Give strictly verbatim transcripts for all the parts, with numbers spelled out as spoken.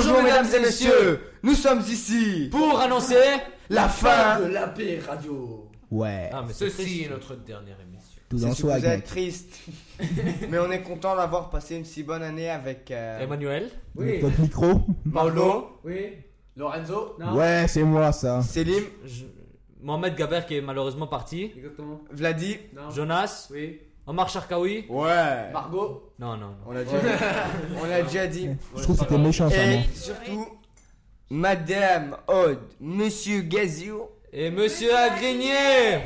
Bonjour mesdames et messieurs, nous sommes ici pour annoncer la fin de l'A P Radio. Ouais. Ah, mais Ceci est notre dernière émission. Tout C'est en sûr que soi, vous êtes mec. triste, mais on est content d'avoir passé une si bonne année avec euh, Emmanuel, Oui. Votre micro. Margot, Oui. Lorenzo. Non. Ouais, c'est moi ça. Selim, je- Mohamed Gaber qui est malheureusement parti, Exactement. Vladi. Non. Jonas, Oui. Omar Sharkawi. Ouais. Margot. Non, non, non. On l'a déjà, on l'a déjà dit. Je trouve que c'était méchant ça, moi. Et surtout, Madame Aude, Monsieur Gazio. Et Monsieur Agrigné.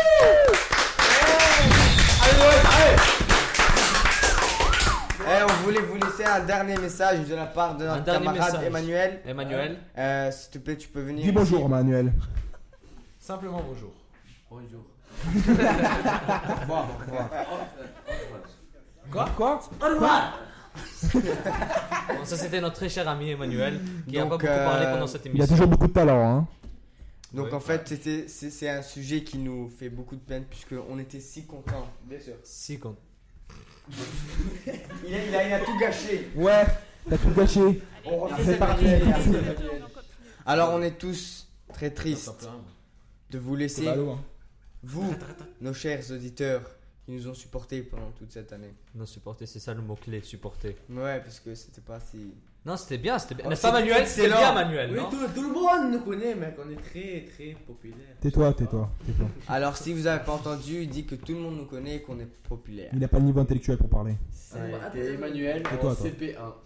Et on voulait vous laisser un dernier message de la part de Un notre dernier camarade message. Emmanuel. Emmanuel. Euh, S'il te plaît, tu peux venir. Dis bonjour, Manuel. Simplement bonjour. Bonjour. Bon, bon. Quoi Quoi Au revoir. Bon, ça c'était notre très cher ami Emmanuel qui a Donc, pas beaucoup euh, parlé pendant cette Il a émission. toujours beaucoup de talent, hein. Donc Ouais. en fait, c'était, c'est, c'est un sujet qui nous fait beaucoup de peine puisque on était si contents. Bien sûr. Si con- Il a, il a, il a tout gâché. Ouais, t'as tout gâché. On refait C'est cette parti. Emmanuel. Alors on est tous très tristes de vous C'est laisser, ballot, hein. vous, nos chers auditeurs, qui nous ont supportés pendant toute cette année. Non, supporter, c'est ça le mot-clé, supporter. Ouais, parce que c'était pas si... Non, c'était bien, c'était bien. Oh, N'est-ce pas c'était Manuel? C'était excellent. bien Manuel, Oui, non? tout, tout le monde nous connaît, mec. On est très, très populaire. Tais-toi, tais-toi, tais-toi. Alors si vous avez pas entendu, il dit que tout le monde nous connaît et qu'on est populaire. Il a pas le niveau intellectuel pour parler. C'était Emmanuel Et toi, en toi C P un.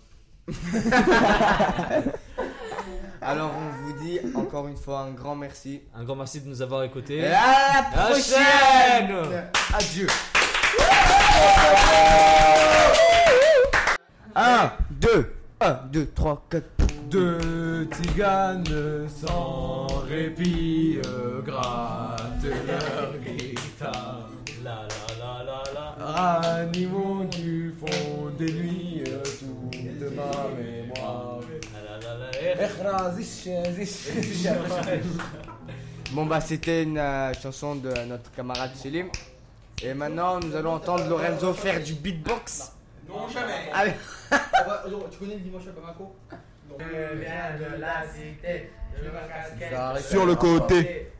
Alors on vous dit encore une fois un grand merci. Un grand merci de nous avoir écoutés. Et à la La prochaine. chaîne. Adieu. un, deux, un, deux, trois, quatre. Deux tziganes sans répit euh, grattent leur guitare. La la la la la. Ranimons du fond des nuits euh, toute ma mémoire. La la la la. Bon bah c'était une euh, chanson de notre camarade Selim. Et maintenant nous allons entendre Lorenzo faire du beatbox. Non, jamais. Allez. Tu connais le dimanche à Bamako? Je viens de la cité, je me casquette. Sur le côté.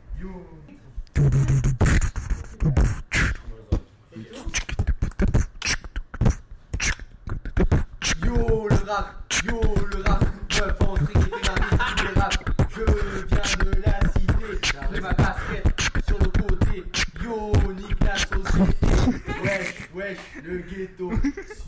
Yo le rap, yo le rap, meuf en string et fait ma musique de rap. Je viens de la cité, j'ai ma casquette sur le côté. Yo Nicolas aussi, wesh wesh le ghetto